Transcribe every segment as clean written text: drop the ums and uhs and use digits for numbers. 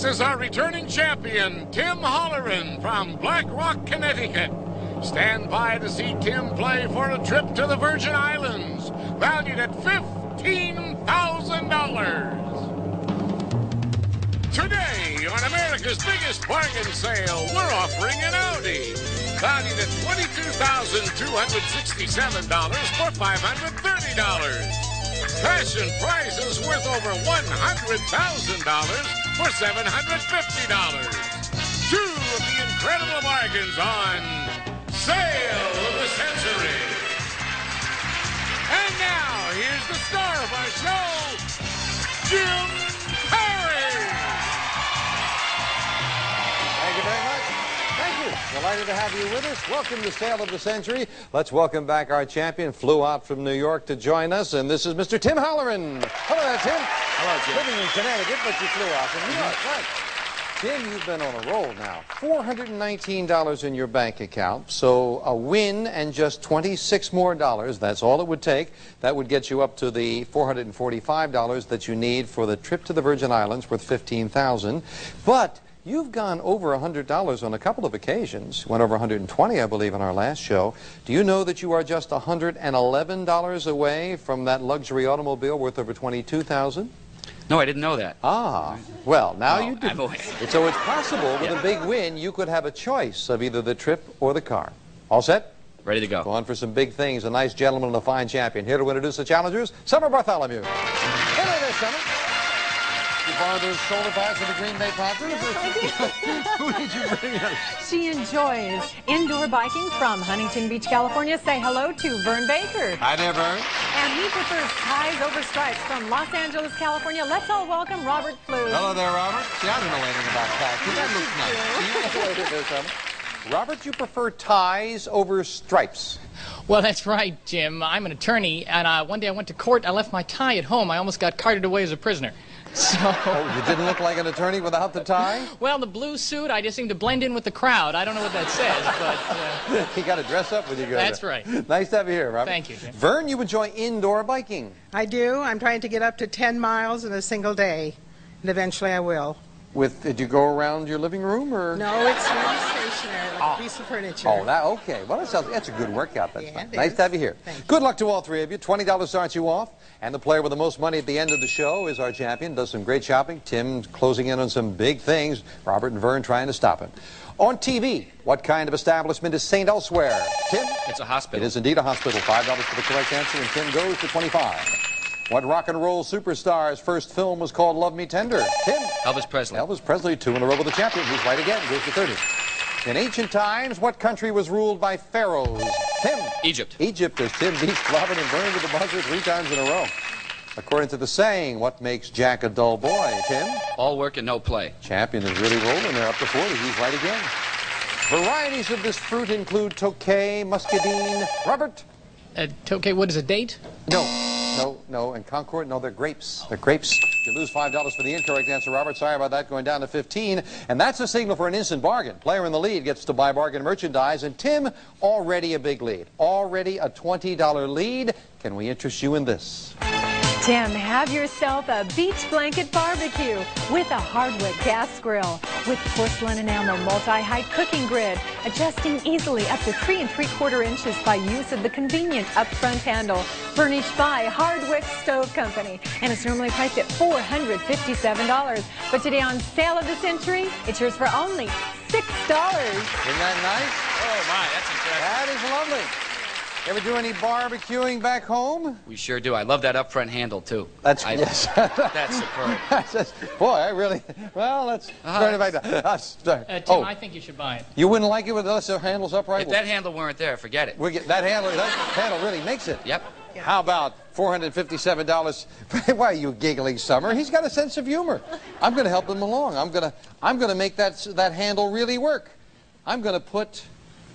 This is our returning champion, Tim Holleran from Black Rock, Connecticut. Stand by to see Tim play for a trip to the Virgin Islands, valued at $15,000. Today, on America's biggest bargain sale, we're offering an Audi, valued at $22,267 for $530. Fashion prizes worth over $100,000 for $750. Two of the incredible bargains on Sale of the Century. And now, here's the star of our show, Jim Perry. Thank you very much. Thank you. Delighted to have you with us. Welcome to Sale of the Century. Let's welcome back our champion. Flew out from New York to join us, and this is Mr. Tim Holleran. Hello there, Tim. Hello, Jim. Living in Connecticut, but you flew out from New York, right? Tim, you've been on a roll now. $419 in your bank account, so a win and just $26 more. That's all it would take. That would get you up to the $445 that you need for the trip to the Virgin Islands, worth $15,000. But you've gone over $100 on a couple of occasions. Went over $120, I believe, on our last show. Do you know that you are just $111 away from that luxury automobile worth over $22,000? No, I didn't know that. Ah, well, now you do. So it's possible with a big win, you could have a choice of either the trip or the car. All set? Ready to go. Go on for some big things. A nice gentleman and a fine champion. Here to introduce the challengers, Summer Bartholomew. Hello there, Summer. You borrowed those shoulder pads of the Green Bay Packers? Who did you bring us? She enjoys indoor biking from Huntington Beach, California. Say hello to Vern Baker. Hi there, Vern. And he prefers ties over stripes from Los Angeles, California. Let's all welcome Robert Flew. Hello there, Robert. See, I don't know anything about khakis. That looks nice. Robert, you prefer ties over stripes? Well, that's right, Jim. I'm an attorney, and one day I went to court. I left my tie at home. I almost got carted away as a prisoner. So. Oh, you didn't look like an attorney without the tie? Well, the blue suit, I just seem to blend in with the crowd. I don't know what that says, but... You got to dress up when you go That's there. right. Nice to have you here, Robert. Thank you, Jim. Vern, you enjoy indoor biking. I do. I'm trying to get up to 10 miles in a single day, and eventually I will. Did you go around your living room, or? No, it's really stationary, like a piece of furniture. Oh, okay. Well, that's a good workout. That's fine. it Nice is. to have you here. Thank you. Good luck to all three of you. $20 starts you off. And the player with the most money at the end of the show is our champion. Does some great shopping. Tim's closing in on some big things. Robert and Vern trying to stop him. On TV, what kind of establishment is St. Elsewhere? Tim? It's a hospital. It is indeed a hospital. $5 for the correct answer, and Tim goes to 25. What rock and roll superstar's first film was called Love Me Tender? Tim? Elvis Presley. Elvis Presley, 2 in a row with the champion. He's right again. Goes to 30. In ancient times, what country was ruled by pharaohs? Tim? Egypt. Egypt, as Tim beats Robert and Vern with the buzzer 3 times in a row. According to the saying, what makes Jack a dull boy? Tim? All work and no play. Champion is really rolling. They're up to 40. He's right again. Varieties of this fruit include Tokay, Muscadine. Robert? Okay, what is a date? No. And Concord, no, they're grapes. They're grapes. You lose $5 for the incorrect answer, Robert. Sorry about that, going down to 15. And that's a signal for an instant bargain. Player in the lead gets to buy bargain merchandise. And Tim, already a big lead. Already a $20 lead. Can we interest you in this? Tim, have yourself a beach blanket barbecue with a hardwood gas grill with porcelain enamel multi-height cooking grid, adjusting easily up to 3 3/4 inches by use of the convenient up-front handle, furnished by Hardwick Stove Company, and it's normally priced at $457. But today on Sale of the Century, it's yours for only $6. Isn't that nice? Oh, my, that's impressive. That is lovely. Ever do any barbecuing back home? We sure do. I love that up-front handle, too. Yes. That's superb. Boy, I really... Well, let's turn it back down. Tim, I think you should buy it. You wouldn't like it with unless the handle's upright? If that handle weren't there, forget it. That handle really makes it. Yep. How about $457? Why are you giggling, Summer? He's got a sense of humor. I'm going to help him along. I'm going to make that handle really work. I'm going to put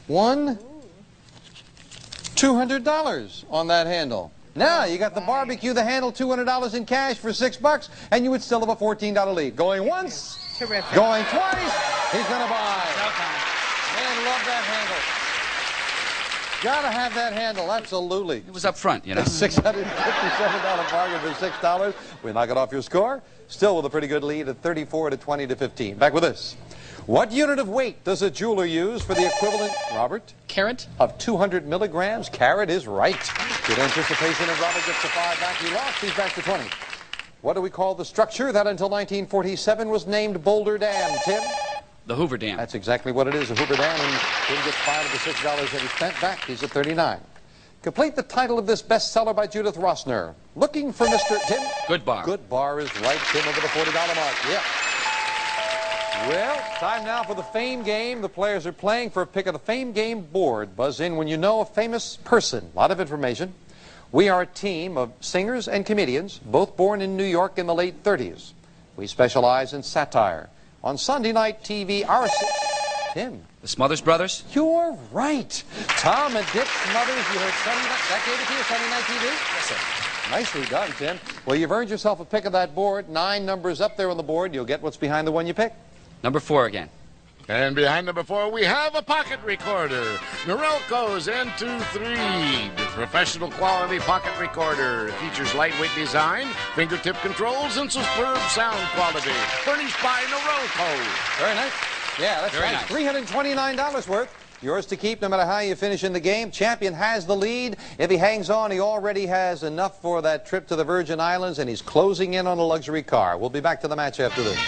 $200 on that handle. Now, you got the barbecue, the handle, $200 in cash for $6, and you would still have a $14 lead. Going once, Terrific. going twice, he's going to buy. Man, love that handle. Gotta have that handle, absolutely. It was up front, you know. A $657 bargain for $6. We knock it off your score. Still with a pretty good lead at 34 to 20 to 15. Back with this. What unit of weight does a jeweler use for the equivalent, Robert? Carat? Of 200 milligrams? Carat is right. Good anticipation, and Robert gets the 5 back. He lost. He's back to 20. What do we call the structure that until 1947 was named Boulder Dam, Tim? The Hoover Dam. That's exactly what it is, a Hoover Dam, and Tim gets 5 of the $6 that he spent back. He's at 39. Complete the title of this bestseller by Judith Rosner. Looking for Mr. Tim? Goodbar. Goodbar is right, Tim, over the $40 mark. Yeah. Well, time now for the Fame Game. The players are playing for a pick of the Fame Game board. Buzz in when you know a famous person. A lot of information. We are a team of singers and comedians, both born in New York in the late 30s. We specialize in satire. On Sunday night TV, our... Tim. The Smothers Brothers? You're right. Tom and Dick Smothers. You heard Sunday night. That gave it to you, Sunday night TV? Yes, sir. Nicely done, Tim. Well, you've earned yourself a pick of that board. 9 numbers up there on the board. You'll get what's behind the one you pick. Number 4 again. And behind number 4, we have a pocket recorder. Norelco's N23, the professional quality pocket recorder. It features lightweight design, fingertip controls, and superb sound quality. Furnished by Norelco. Very nice. Yeah, that's Very right. nice. $329 worth. Yours to keep no matter how you finish in the game. Champion has the lead. If he hangs on, he already has enough for that trip to the Virgin Islands, and he's closing in on a luxury car. We'll be back to the match after this.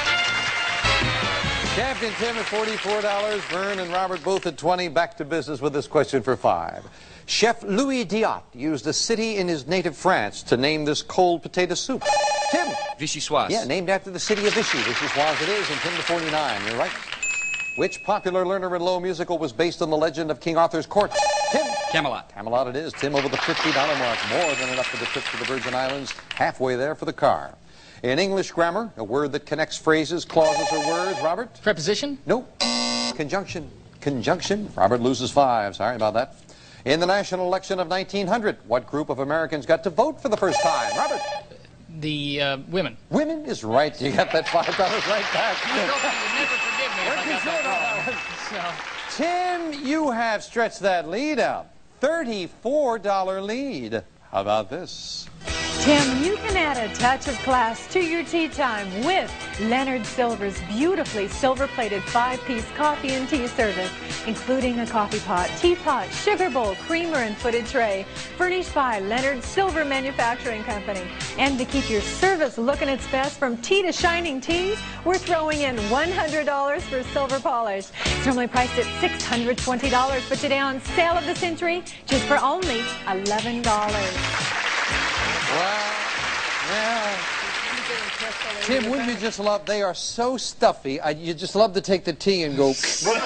Champion Tim at $44. Vern and Robert both at 20. Back to business with this question for 5. Chef Louis Diot used a city in his native France to name this cold potato soup. Tim. Vichyssoise. Yeah, named after the city of Vichy. Vichyssoise it is, and Tim to 49. You're right. Which popular Lerner and Loewe musical was based on the legend of King Arthur's court? Tim. Camelot. Camelot it is. Tim over the $50 mark. More than enough for the trip to the Virgin Islands. Halfway there for the car. In English grammar, a word that connects phrases, clauses, or words. Robert? Preposition? No. Conjunction. Conjunction. Robert loses 5. Sorry about that. In the national election of 1900, what group of Americans got to vote for the first time? Robert? The women. Women is right. You got that $5 right back. You would never forgive me if I got that wrong. Tim, you have stretched that lead out. $34 lead. How about this? Tim, you can add a touch of class to your tea time with Leonard Silver's beautifully silver-plated 5-piece coffee and tea service, including a coffee pot, teapot, sugar bowl, creamer, and footed tray, furnished by Leonard Silver Manufacturing Company. And to keep your service looking its best from tea to shining tea, we're throwing in $100 for silver polish. It's normally priced at $620, but today on Sale of the Century, just for only $11. Wow. Yeah. Tim, wouldn't you just love, they are so stuffy, you just love to take the tea and go.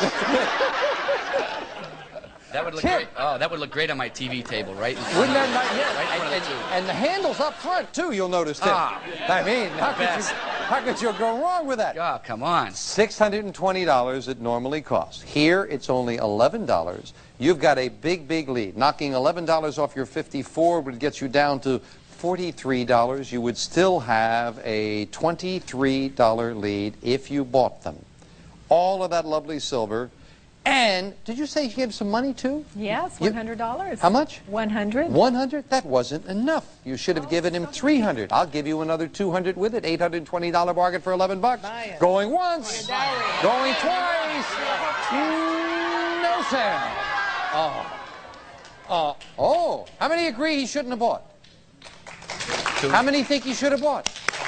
That would look Tim. great. Oh, that would look great on my TV table, right? Wouldn't that not, yeah. Right in front of the tube. And the handle's up front, too, you'll notice, Tim. Ah, I mean, best. how could you go wrong with that? Oh, come on. $620 it normally costs. Here, it's only $11. You've got a big, big lead. Knocking $11 off your 54 would get you down to $43. You would still have a $23 lead if you bought them. All of that lovely silver. And did you say you gave some money too? Yes, $100. How much? 100. 100? That wasn't enough. You should have given him 300. I'll give you another 200 with it. $820 bargain for 11 bucks. Going once. Going twice. No, sir. Oh. How many agree he shouldn't have bought? 2. How many think he should have bought?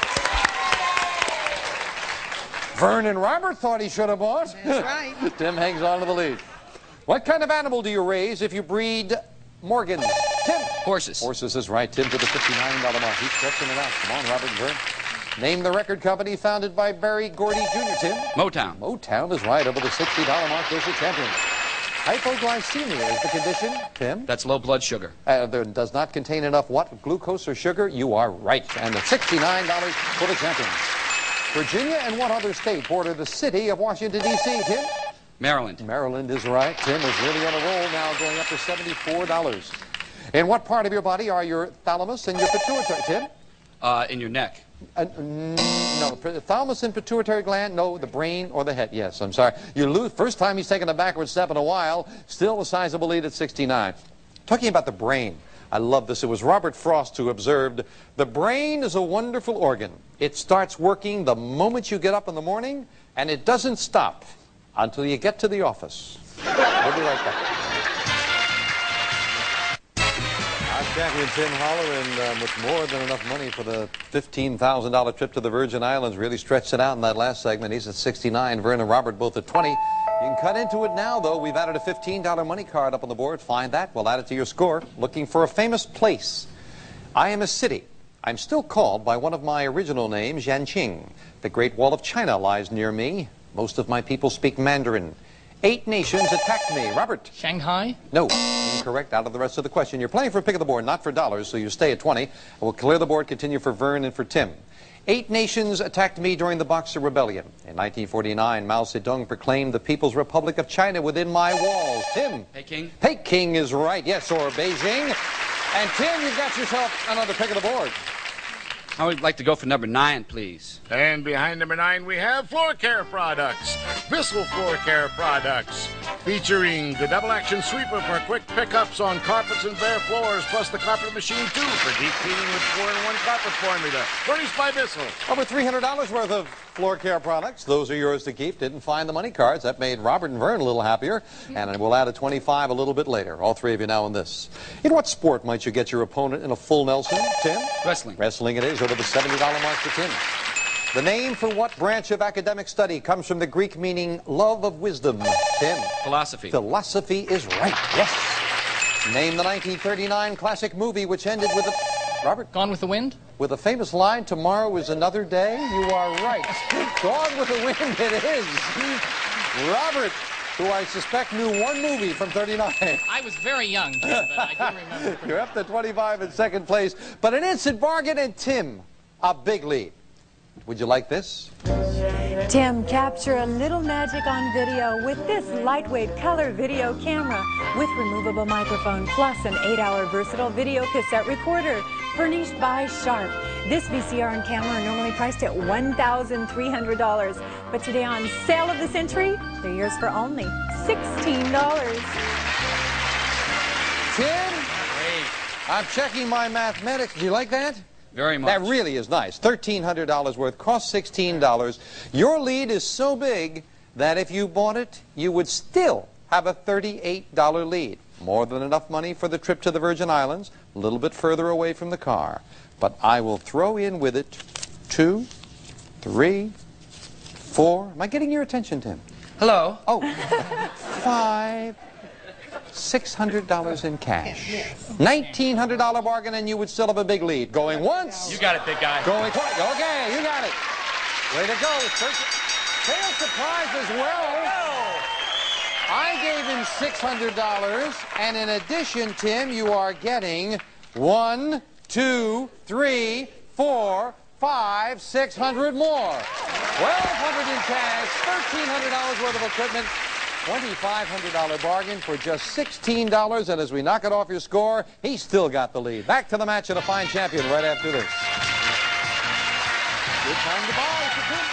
Vern and Robert thought he should have bought. That's right. Tim hangs on to the lead. What kind of animal do you raise if you breed Morgans? Tim. Horses. Horses is right. Tim to the $59 mark. He's stretching it out. Come on, Robert and Vern. Name the record company founded by Barry Gordy Jr., Tim. Motown. Motown is right. Over the $60 mark goes the champion. Hypoglycemia is the condition, Tim. That's low blood sugar. There does not contain enough what? Glucose or sugar? You are right. And the $69 for the champion. Virginia and what other state border the city of Washington, D.C., Tim? Maryland. Maryland is right. Tim is really on a roll now, going up to $74. In what part of your body are your thalamus and your pituitary, Tim? In your neck. No, thalamus and pituitary gland, no, the brain or the head. Yes, I'm sorry. You lose, first time he's taken a backward step in a while, still a sizable lead at 69. Talking about the brain, I love this. It was Robert Frost who observed, the brain is a wonderful organ. It starts working the moment you get up in the morning, and it doesn't stop until you get to the office. We'll be right back. Our champion Tim Holler, and with more than enough money for the $15,000 trip to the Virgin Islands, really stretched it out in that last segment. He's at 69, Vern and Robert both at 20. You can cut into it now, though. We've added a $15 money card up on the board. Find that. We'll add it to your score. Looking for a famous place. I am a city. I'm still called by one of my original names, Yanqing. The Great Wall of China lies near me. Most of my people speak Mandarin. 8 nations attacked me. Robert? Shanghai? No. Incorrect. Out of the rest of the question. You're playing for a pick of the board, not for dollars, so you stay at 20. We'll clear the board, continue for Vern and for Tim. 8 nations attacked me during the Boxer Rebellion. In 1949, Mao Zedong proclaimed the People's Republic of China within my walls. Tim? Peking? Peking is right. Yes, or Beijing. And Tim, you've got yourself another pick of the board. I would like to go for number 9, please. And behind number 9, we have Floor Care Products. Bissell Floor Care Products. Featuring the double action sweeper for quick pickups on carpets and bare floors, plus the carpet machine, too, for deep cleaning with 4-in-1 carpet formula. Furnished by Bissell. Over $300 worth of floor care products. Those are yours to keep. Didn't find the money cards. That made Robert and Vern a little happier. And we'll add a 25 a little bit later. All 3 of you now in this. In what sport might you get your opponent in a full Nelson, Tim? Wrestling. Wrestling it is. Over the $70 mark for Tim. The name for what branch of academic study comes from the Greek meaning love of wisdom? Tim? Philosophy. Philosophy is right. Yes. Name the 1939 classic movie which ended with a... Robert? Gone with the Wind? With a famous line, tomorrow is another day. You are right. Gone with the Wind it is. Robert, who I suspect knew one movie from 39. I was very young, Jim, but I do remember. You're up to 25 in second place, but an instant bargain, and Tim, a big lead. Would you like this? Tim, capture a little magic on video with this lightweight color video camera with removable microphone plus an 8-hour versatile video cassette recorder furnished by Sharp. This VCR and camera are normally priced at $1,300, but today on Sale of the Century, they're yours for only $16. Tim, I'm checking my mathematics. Do you like that? Very much. That really is nice. $1,300 worth, cost $16. Your lead is so big that if you bought it, you would still have a $38 lead. More than enough money for the trip to the Virgin Islands, a little bit further away from the car. But I will throw in with it 2, 3, 4. Am I getting your attention, Tim? Hello. Oh, 5, $600 in cash. $1,900 bargain, and you would still have a big lead. Going once. You got it, big guy. Going twice. Okay, you got it. Way to go. Sales surprise as well. I gave him $600, and in addition, Tim, you are getting 1, 2, 3, 4, 5, 600 more. $1,200 in cash, $1,300 worth of equipment, $2,500 bargain for just $16. And as we knock it off your score, he's still got the lead. Back to the match of the fine champion right after this. Good time to buy for Tim.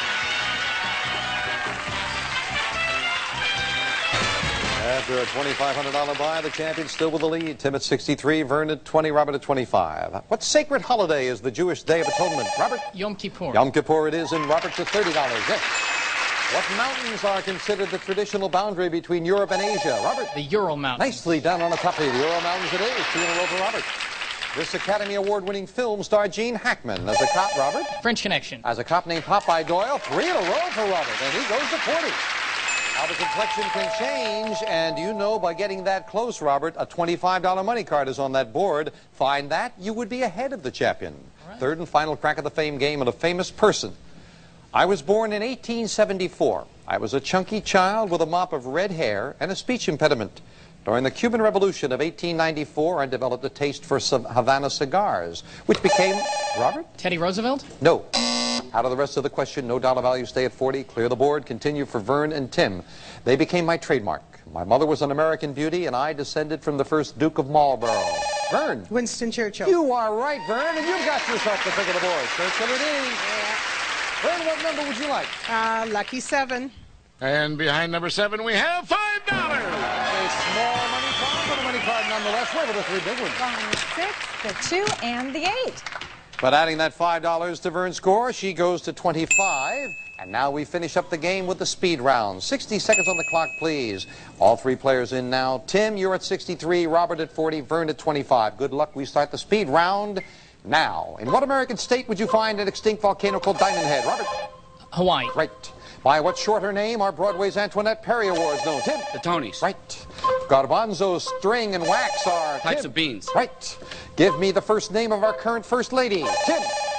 After a $2,500 buy, the champion still with the lead. Tim at 63, Vern at 20, Robert at 25. What sacred holiday is the Jewish Day of Atonement? Robert? Yom Kippur. Yom Kippur it is, and Robert at $30. Yes. What mountains are considered the traditional boundary between Europe and Asia? Robert? The Ural Mountains. Nicely done on the top of the Ural Mountains it is. 2 in a row for Robert. This Academy Award-winning film starred Gene Hackman as a cop, Robert. French Connection. As a cop named Popeye Doyle. 3 in a row for Robert, and he goes to 40. How the complexion can change, and you know by getting that close, Robert, a $25 money card is on that board. Find that, you would be ahead of the champion. Right. Third and final crack of the fame game and a famous person. I was born in 1874. I was a chunky child with a mop of red hair and a speech impediment. During the Cuban Revolution of 1894, I developed a taste for some Havana cigars, which became... Robert? Teddy Roosevelt? No. Out of the rest of the question, no dollar value, stay at 40. Clear the board, continue for Vern and Tim. They became my trademark. My mother was an American beauty, and I descended from the first Duke of Marlborough. Vern. Winston Churchill. You are right, Vern, and you've got yourself the pick of the boys. Churchill it is. Vern, what number would you like? Lucky 7. And behind number 7, we have $5. A small money card, but a money card nonetheless. Where were the 3 big ones? The 6, the 2, and the 8. But adding that $5 to Vern's score, she goes to 25. And now we finish up the game with the speed round. 60 seconds on the clock, please. All 3 players in now. Tim, you're at 63, Robert at 40, Vern at 25. Good luck. We start the speed round now. In what American state would you find an extinct volcano called Diamond Head? Robert? Hawaii. Right. By what shorter name are Broadway's Antoinette Perry Awards known? Tim? The Tonys. Right. Garbanzo, string, and wax are... Types Tim? of beans. Right. Give me the first name of our current First Lady. Tim?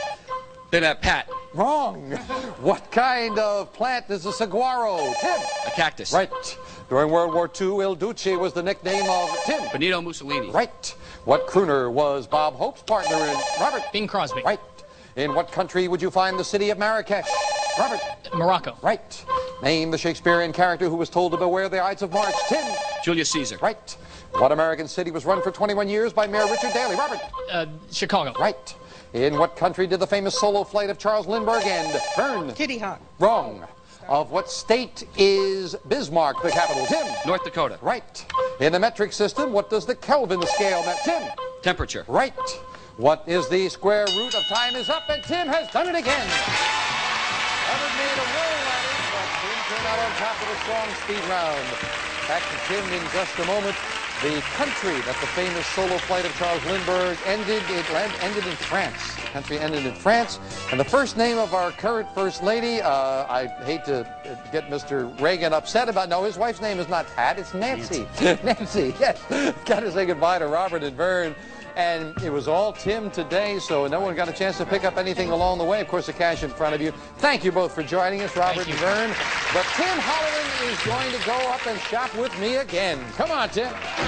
Pat. Wrong. What kind of plant is a saguaro? Tim? A cactus. Right. During World War II, Il Duce was the nickname of... Tim? Benito Mussolini. Right. What crooner was Bob Hope's partner in? Robert? Bing Crosby. Right. In what country would you find the city of Marrakesh? Robert? Morocco. Right. Name the Shakespearean character who was told to beware the Ides of March. Tim? Julius Caesar. Right. What American city was run for 21 years by Mayor Richard Daley? Robert? Chicago. Right. In what country did the famous solo flight of Charles Lindbergh end? Vern? Kitty Hawk. Wrong. Of what state is Bismarck the capital? Tim? North Dakota. Right. In the metric system, what does the Kelvin scale measure? Tim? Temperature. Right. What is the square root of time is up? And Tim has done it again. Robert made a roll at it, but Tim came out on top of the strong speed round. Back to Tim in just a moment. The country that the famous solo flight of Charles Lindbergh ended in France. The country ended in France. And the first name of our current First Lady, I hate to get Mr. Reagan upset about, no, his wife's name is not Pat, it's Nancy. Nancy, yes. Got to say goodbye to Robert and Vern. And it was all Tim today, so no one got a chance to pick up anything along the way. Of course, the cash in front of you. Thank you both for joining us, Robert and Vern. But Tim Holleran is going to go up and shop with me again. Come on, Tim.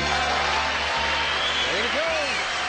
There you go.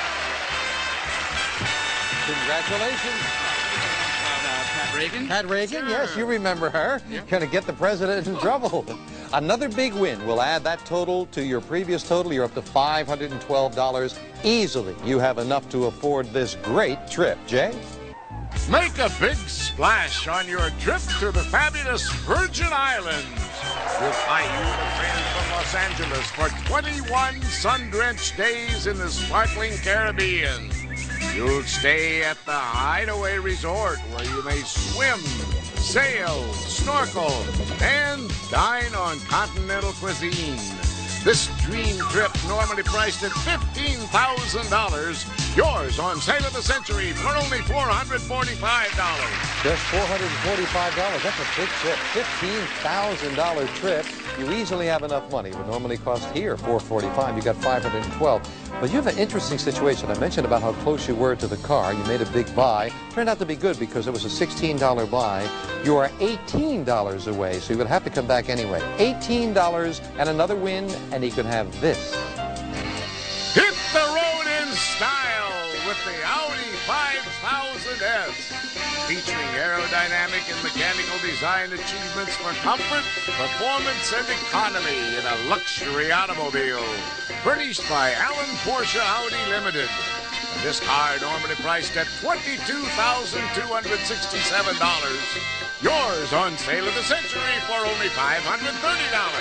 Congratulations. Pat Reagan. Pat Reagan, yes, you remember her. Going to get the president in trouble. Another big win will add that total to your previous total. You're up to $512 easily. You have enough to afford this great trip. Jay? Make a big splash on your trip to the fabulous Virgin Islands. We'll fly you to friends from Los Angeles for 21 sun-drenched days in the sparkling Caribbean. You'll stay at the Hideaway Resort where you may swim, sail, snorkel, and dine on continental cuisine. This dream trip, normally priced at $15,000, yours on Sale of the Century for only $445. Just $445. That's a big trip. $15,000 trip. You easily have enough money. It would normally cost here $445. You got $512. But you have an interesting situation. I mentioned about how close you were to the car. You made a big buy. Turned out to be good because it was a $16 buy. You are $18 away, so you would have to come back anyway. $18 and another win, and he could have this. Hit the road in style with the Audi 5000S. Featuring aerodynamic and mechanical design achievements for comfort, performance, and economy in a luxury automobile. Furnished by Allen Porsche Audi Limited. And this car normally priced at $22,267. Yours on Sale of the Century for only $530.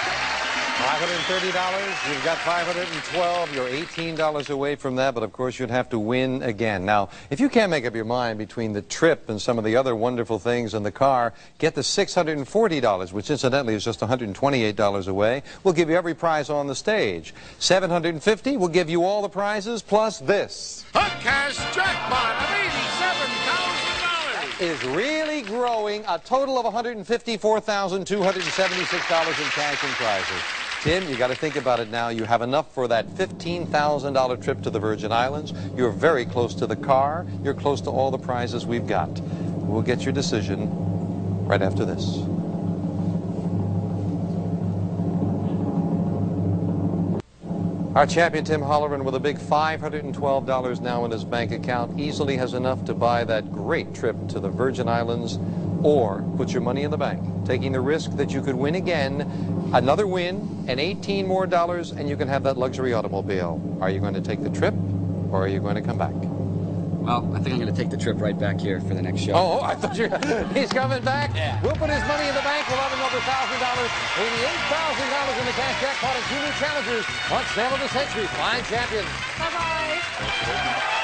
$530, you've got $512, you're $18 away from that, but of course you'd have to win again. Now, if you can't make up your mind between the trip and some of the other wonderful things in the car, get the $640, which incidentally is just $128 away. We'll give you every prize on the stage. $750, we'll give you all the prizes plus this. A cash jackpot of $87,000. Is really growing, a total of $154,276 in cash and prizes. Tim, you got to think about it now. You have enough for that $15,000 trip to the Virgin Islands. You're very close to the car. You're close to all the prizes we've got. We'll get your decision right after this. Our champion, Tim Holleran, with a big $512 now in his bank account, easily has enough to buy that great trip to the Virgin Islands. or put your money in the bank, taking the risk that you could win again, another win, and $18 more, and you can have that luxury automobile. Are you going to take the trip, or are you going to come back? Well, I think I'm going to take the trip right back here for the next show. Oh, I thought he's coming back. Yeah. We'll put his money in the bank. We'll have another $1,000, $88,000 in the cash jackpot and 2 new challengers on Sale of the Century Flying Champions. Bye-bye.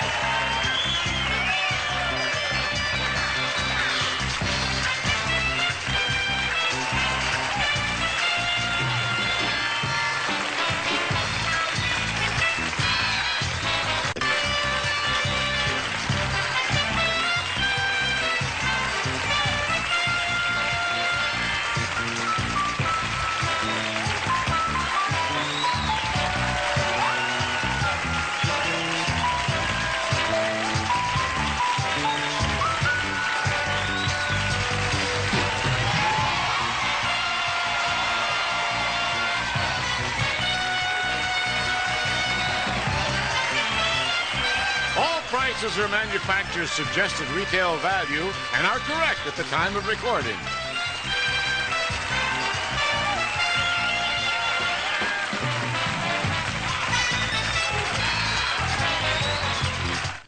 Prices are manufacturer's suggested retail value and are correct at the time of recording.